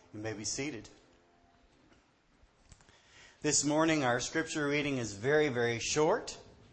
You may be seated. This morning our scripture reading is very, very short.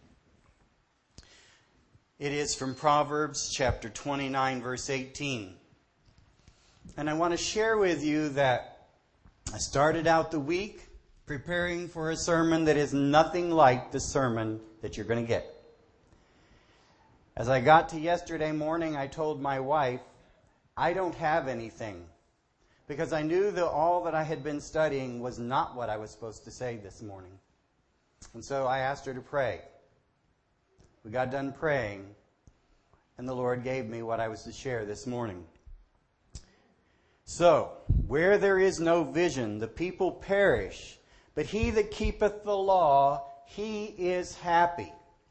It is from Proverbs chapter 29, verse 18. And I want to share with you that I started out the week preparing for a sermon that is nothing like the sermon that you're going to get. As I got to yesterday morning, I told my wife, I don't have anything. Because I knew that all that I had been studying was not what I was supposed to say this morning. And so I asked her to pray. We got done praying, and the Lord gave me what I was to share this morning. So, where there is no vision, the people perish. But he that keepeth the law, he is happy.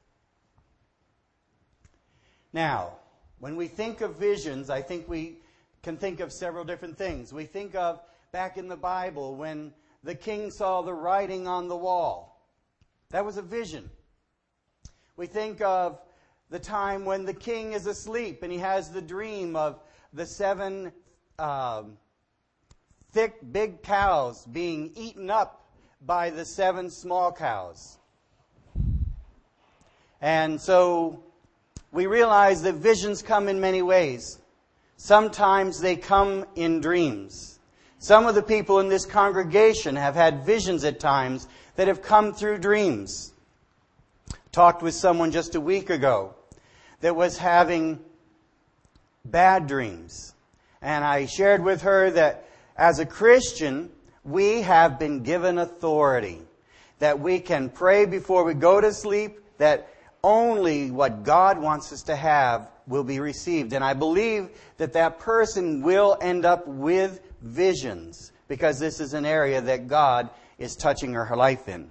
Now, when we think of visions, I think we can think of several different things. We think of back in the Bible when the king saw the writing on the wall. That was a vision. We think of the time when the king is asleep and he has the dream of the 7 thick, big cows being eaten up by the 7 small cows. And so we realize that visions come in many ways. Sometimes they come in dreams. Some of the people in this congregation have had visions at times that have come through dreams. Talked with someone just a week ago that was having bad dreams. And I shared with her that as a Christian, we have been given authority. That we can pray before we go to sleep, that only what God wants us to have will be received. And I believe that that person will end up with visions because this is an area that God is touching her life in.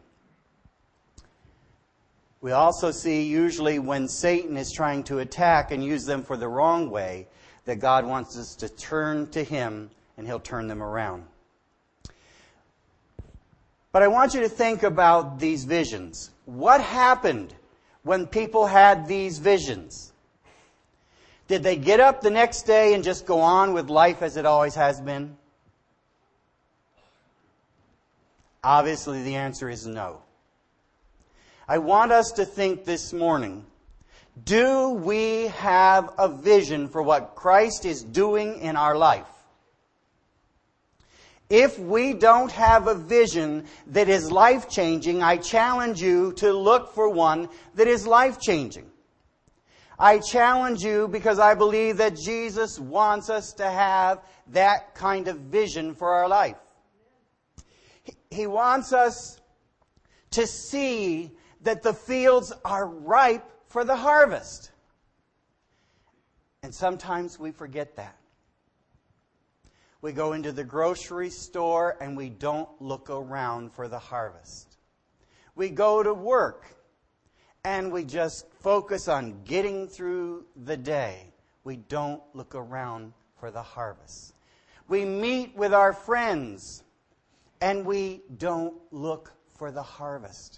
We also see usually when Satan is trying to attack and use them for the wrong way, that God wants us to turn to Him and He'll turn them around. But I want you to think about these visions. What happened when people had these visions? Did they get up the next day and just go on with life as it always has been? Obviously, the answer is no. I want us to think this morning, do we have a vision for what Christ is doing in our life? If we don't have a vision that is life-changing, I challenge you to look for one that is life-changing. I challenge you because I believe that Jesus wants us to have that kind of vision for our life. He wants us to see that the fields are ripe for the harvest. And sometimes we forget that. We go into the grocery store and we don't look around for the harvest. We go to work and we just focus on getting through the day. We don't look around for the harvest. We meet with our friends and we don't look for the harvest.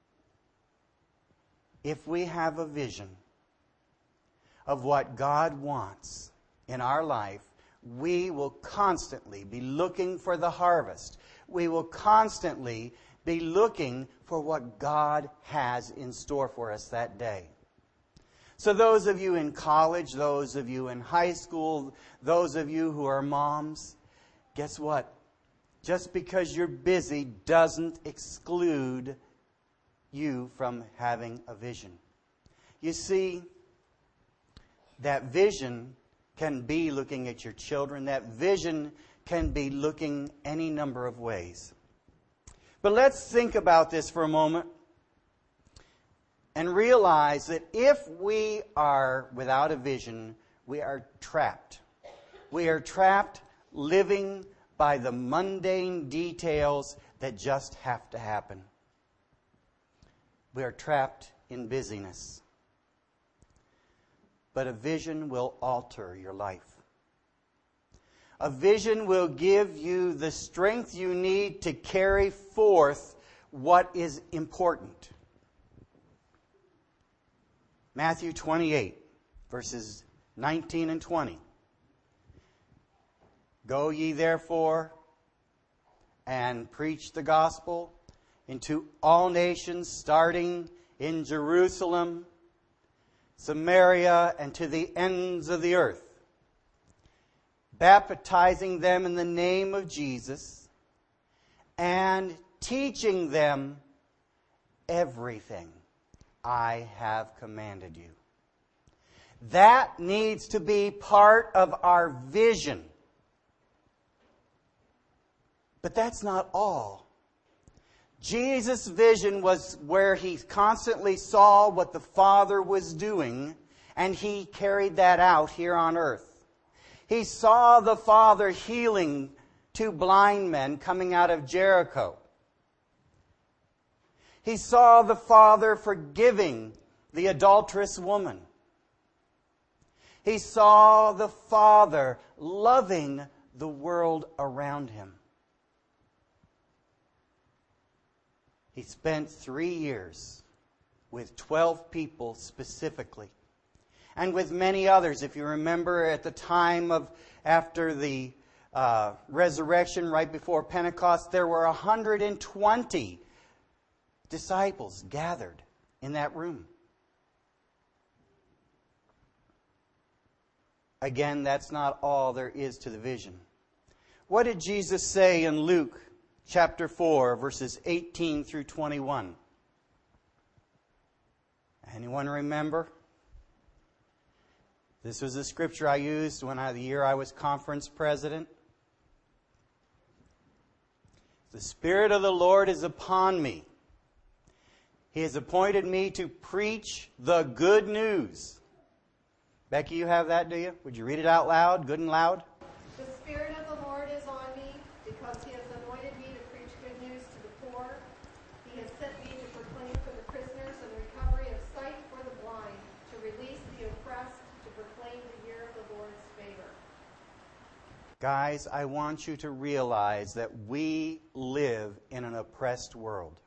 If we have a vision of what God wants in our life, we will constantly be looking for the harvest. We will constantly be looking for what God has in store for us that day. So those of you in college, those of you in high school, those of you who are moms, guess what? Just because you're busy doesn't exclude you from having a vision. You see, that vision can be looking at your children. That vision can be looking any number of ways. But let's think about this for a moment and realize that if we are without a vision, we are trapped. We are trapped living by the mundane details that just have to happen. We are trapped in busyness. But a vision will alter your life. A vision will give you the strength you need to carry forth what is important. Matthew 28, verses 19 and 20. Go ye therefore and preach the gospel into all nations, starting in Jerusalem, Samaria, and to the ends of the earth, baptizing them in the name of Jesus and teaching them everything I have commanded you. That needs to be part of our vision. But that's not all. Jesus' vision was where he constantly saw what the Father was doing, and he carried that out here on earth. He saw the Father healing two blind men coming out of Jericho. He saw the Father forgiving the adulterous woman. He saw the Father loving the world around him. He spent 3 years with 12 people specifically, and with many others. If you remember, at the time of after the resurrection, right before Pentecost, there were 120 disciples gathered in that room. Again, that's not all there is to the vision. What did Jesus say in Luke chapter 4, verses 18 through 21? Anyone remember? This was the scripture I used the year I was conference president. The Spirit of the Lord is upon me. He has appointed me to preach the good news. Becky, you have that, do you? Would you read it out loud, good and loud? The Spirit of the Lord is on me, because He has anointed me to preach good news to the poor. He has sent me to proclaim for the prisoners and the recovery of sight for the blind, to release the oppressed, to proclaim the year of the Lord's favor. Guys, I want you to realize that we live in an oppressed world.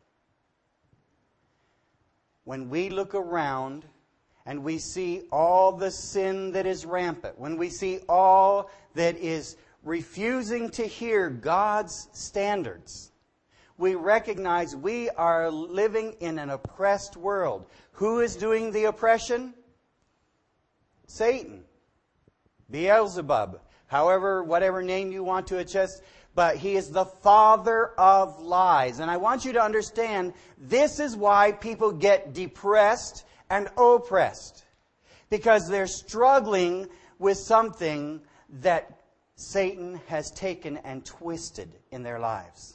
When we look around and we see all the sin that is rampant, when we see all that is refusing to hear God's standards, we recognize we are living in an oppressed world. Who is doing the oppression? Satan. Beelzebub. However, whatever name you want to adjust, but he is the father of lies. And I want you to understand, this is why people get depressed and oppressed. Because they're struggling with something that Satan has taken and twisted in their lives.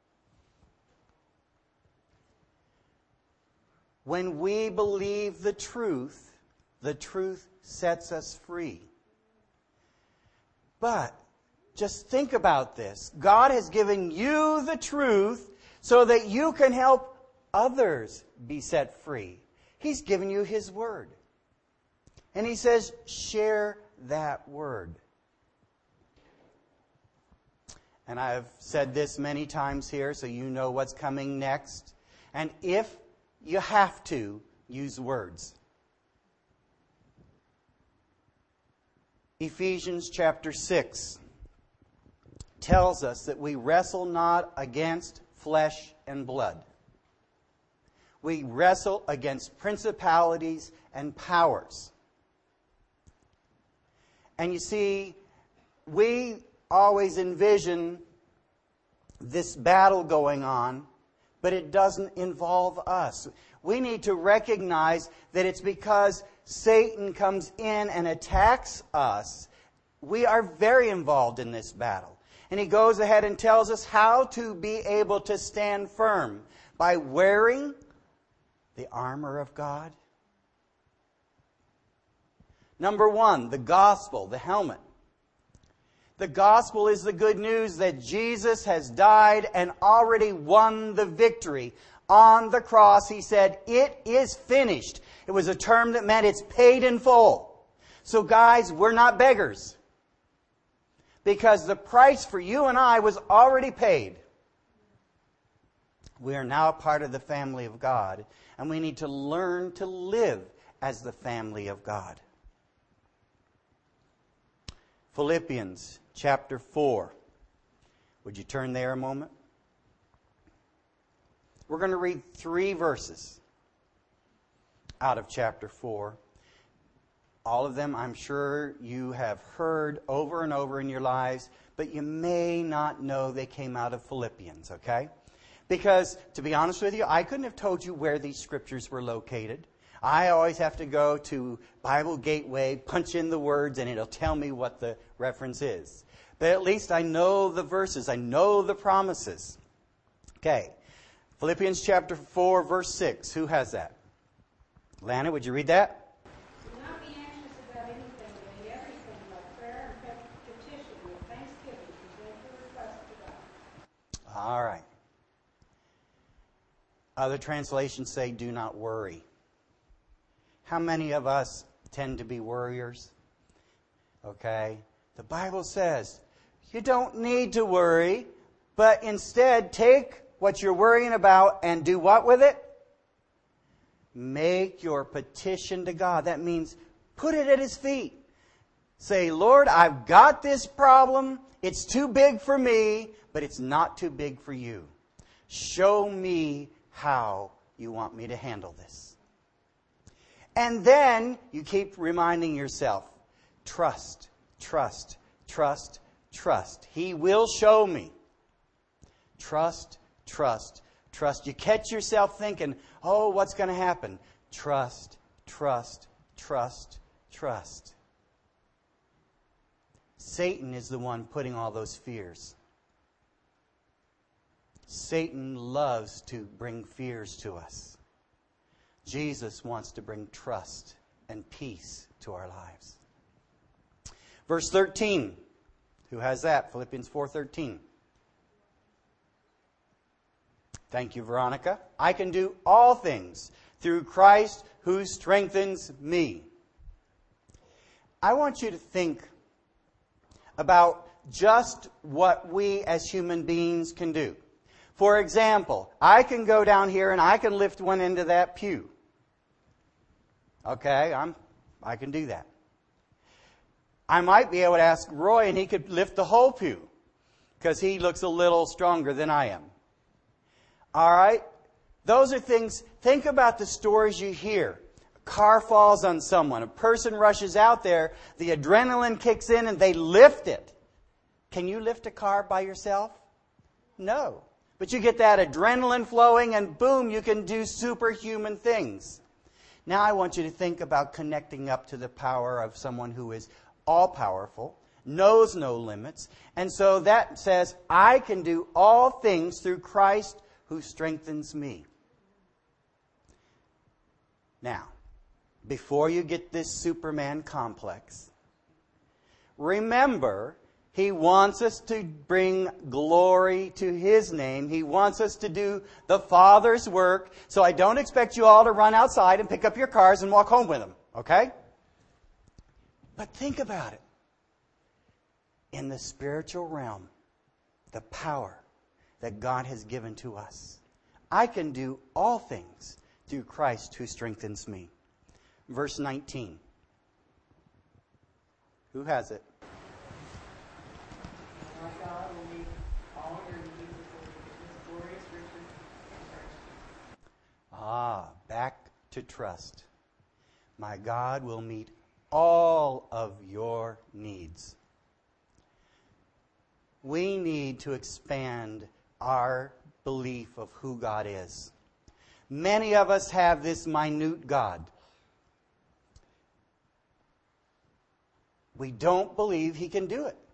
When we believe the truth sets us free. But just think about this. God has given you the truth so that you can help others be set free. He's given you His Word. And He says, share that Word. And I've said this many times here, so you know what's coming next. And if you have to, use words. Ephesians chapter 6 tells us that we wrestle not against flesh and blood. We wrestle against principalities and powers. And you see, we always envision this battle going on, but it doesn't involve us. We need to recognize that it's because Satan comes in and attacks us. We are very involved in this battle. And he goes ahead and tells us how to be able to stand firm by wearing the armor of God. Number one, the gospel, the helmet. The gospel is the good news that Jesus has died and already won the victory. On the cross, He said, "It is finished." It was a term that meant it's paid in full. So guys, we're not beggars. Because the price for you and I was already paid. We are now a part of the family of God. And we need to learn to live as the family of God. Philippians chapter 4. Would you turn there a moment? We're going to read 3 verses out of chapter 4. All of them, I'm sure you have heard over and over in your lives, but you may not know they came out of Philippians, okay? Because, to be honest with you, I couldn't have told you where these scriptures were located. I always have to go to Bible Gateway, punch in the words, and it'll tell me what the reference is. But at least I know the verses. I know the promises. Okay. Philippians chapter 4, verse 6. Who has that? Lana, would you read that? Do not be anxious about anything, but in everything by prayer and petition with thanksgiving present your request to God. All right. Other translations say, do not worry. How many of us tend to be worriers? Okay. The Bible says you don't need to worry, but instead take what you're worrying about and do what with it? Make your petition to God. That means put it at His feet. Say, Lord, I've got this problem. It's too big for me, but it's not too big for you. Show me how you want me to handle this. And then you keep reminding yourself, trust, trust, trust, trust. He will show me. Trust, trust, trust. You catch yourself thinking, oh, what's going to happen? Trust, trust, trust, trust. Satan is the one putting all those fears. Satan loves to bring fears to us. Jesus wants to bring trust and peace to our lives. Verse 13. Who has that? Philippians 4:13. Thank you, Veronica. I can do all things through Christ who strengthens me. I want you to think about just what we as human beings can do. For example, I can go down here and I can lift one end of that pew. Okay, I can do that. I might be able to ask Roy and he could lift the whole pew because he looks a little stronger than I am. All right? Those are things. Think about the stories you hear. A car falls on someone. A person rushes out there. The adrenaline kicks in and they lift it. Can you lift a car by yourself? No. But you get that adrenaline flowing and boom, you can do superhuman things. Now I want you to think about connecting up to the power of someone who is all-powerful, knows no limits. And so that says, I can do all things through Christ who strengthens me. Now, before you get this Superman complex, remember, He wants us to bring glory to His name. He wants us to do the Father's work. So I don't expect you all to run outside and pick up your cars and walk home with them. Okay? But think about it. In the spiritual realm, the power that God has given to us. I can do all things through Christ who strengthens me. Verse 19. Who has it? Our God will meet all your needs according to His glorious riches in Christ. Back to trust. My God will meet all of your needs. We need to expand our belief of who God is. Many of us have this minute God. We don't believe He can do it.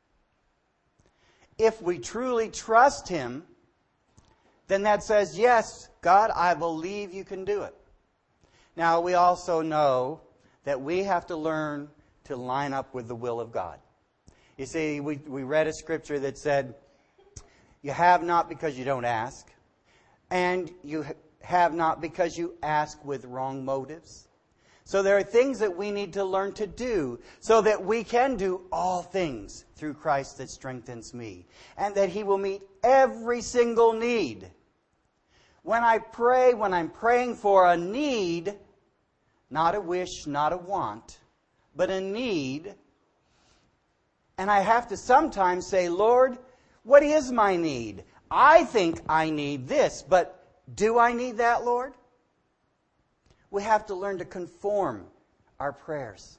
If we truly trust Him, then that says, yes, God, I believe you can do it. Now, we also know that we have to learn to line up with the will of God. You see, we read a scripture that said, you have not because you don't ask, and you have not because you ask with wrong motives. So there are things that we need to learn to do so that we can do all things through Christ that strengthens me, and that He will meet every single need. When I pray, when I'm praying for a need, not a wish, not a want, but a need, And I have to sometimes say, Lord, what is my need? I think I need this, but do I need that, Lord? We have to learn to conform our prayers.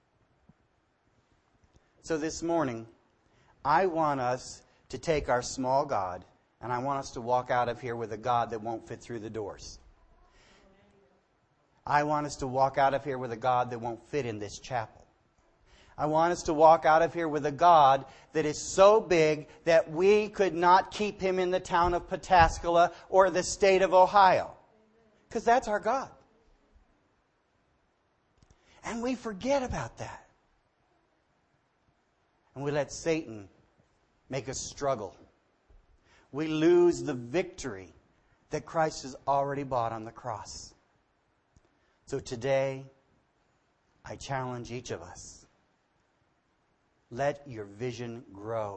So this morning, I want us to take our small God, and I want us to walk out of here with a God that won't fit through the doors. I want us to walk out of here with a God that won't fit in this chapel. I want us to walk out of here with a God that is so big that we could not keep Him in the town of Pataskala or the state of Ohio. Because that's our God. And we forget about that. And we let Satan make us struggle. We lose the victory that Christ has already bought on the cross. So today, I challenge each of us. Let your vision grow.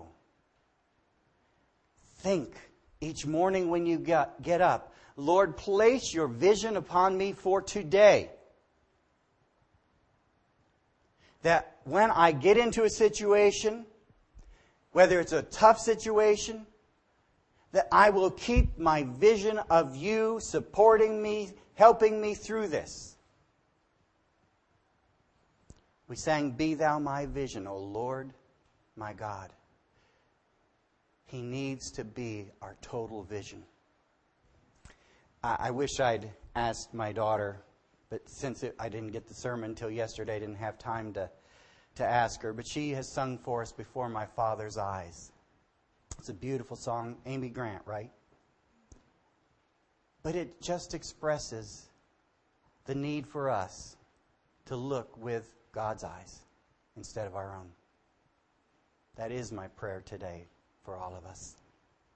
Think each morning when you get up, Lord, place your vision upon me for today. That when I get into a situation, whether it's a tough situation, that I will keep my vision of you supporting me, helping me through this. We sang, Be Thou My Vision, O Lord, my God. He needs to be our total vision. I wish I'd asked my daughter, but since I didn't get the sermon until yesterday, I didn't have time to ask her. But she has sung for us Before My Father's Eyes. It's a beautiful song. Amy Grant, right? But it just expresses the need for us to look with God's eyes instead of our own. That is my prayer today for all of us.